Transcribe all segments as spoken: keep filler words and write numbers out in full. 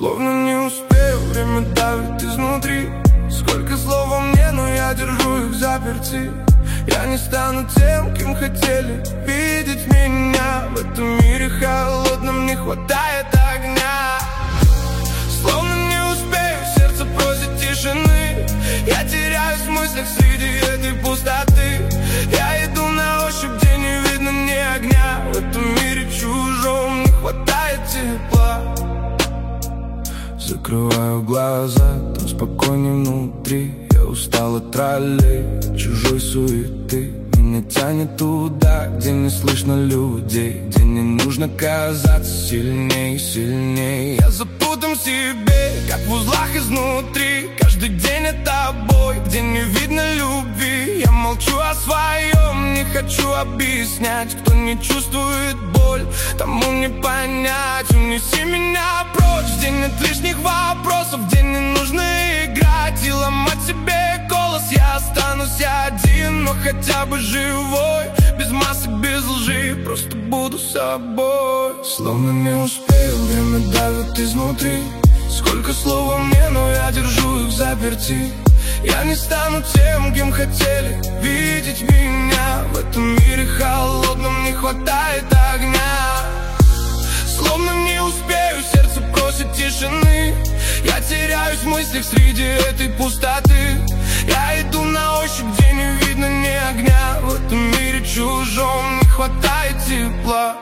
Словно не успею, время давит изнутри. Сколько слов во мне, но я держу их заперти. Я не стану тем, кем хотели видеть меня. В этом мире холодном не хватает огня. Словно не успею, сердце просит тишины. Я теряюсь в мыслях среди этой пустоты. Я иду на ощупь, где не видно ни огня. В этом мире чужом не хватает тепла. Закрываю глаза, там спокойней внутри. Я устал от троллей, чужой суеты. Меня тянет туда, где не слышно людей, где не нужно казаться сильней, сильней. Я запутан в себе, как в узлах изнутри. Каждый день это бой, где не видно любви. Я молчу о своем, не хочу объяснять. Кто не чувствует боль, тому не понять. Унеси меня прочь, где нет лишних вопросов, где не нужно играть и ломать себе голос. Я останусь один, но хотя бы живой. Без масок, без лжи, просто буду собой. Словно не успею, время давит изнутри. Сколько слов во мне, но я держу их заперти. Я не стану тем, кем хотели видеть меня. В этом мире холодном не хватает огня. Словно не успею, сердце просит тишины. Я теряюсь в мыслях среди этой пустоты. Я иду на ощупь, где не видно ни огня. В этом мире чужом не хватает тепла.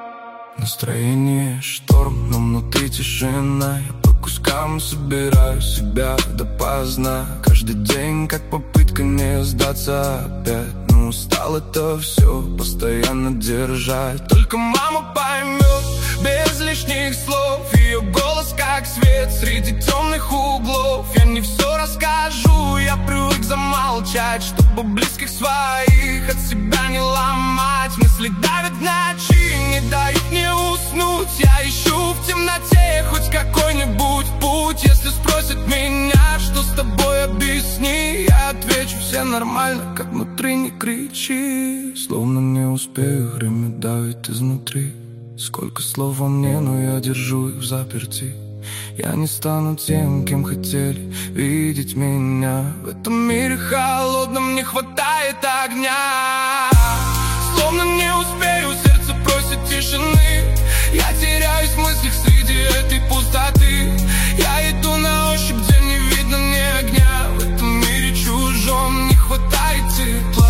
Настроение шторм, но внутри тишина. Я по кускам собираю себя допоздна. Каждый день как попытка не сдаться опять. Но устал это все постоянно держать. Только мама поймет без лишних слов. Ее голос как свет среди темных углов. Я не все расскажу, я привык замолчать, чтобы близких своих от себя не ломать. Мысли давят в ночи, не дают мне уснуть. Я ищу в темноте хоть какой-нибудь путь. Если спросят меня, что с тобой, объясни. Я отвечу, все нормально, как внутри не кричи. Словно не успею, время давит изнутри. Сколько слов во мне, но я держу их в заперти. Я не стану тем, кем хотели видеть меня. В этом мире холодном не хватает огня. Словно не успею, сердце просит тишины. Я теряюсь в мыслях среди этой пустоты. Я иду на ощупь, где не видно ни огня. В этом мире чужом не хватает тепла.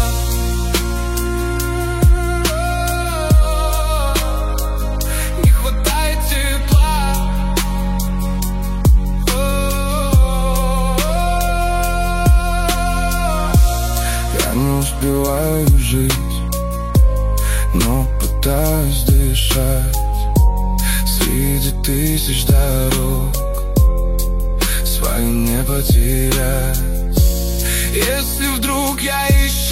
Не успеваю жить, но пытаюсь дышать среди тысяч дорог, свою не потерять. Если вдруг я ищу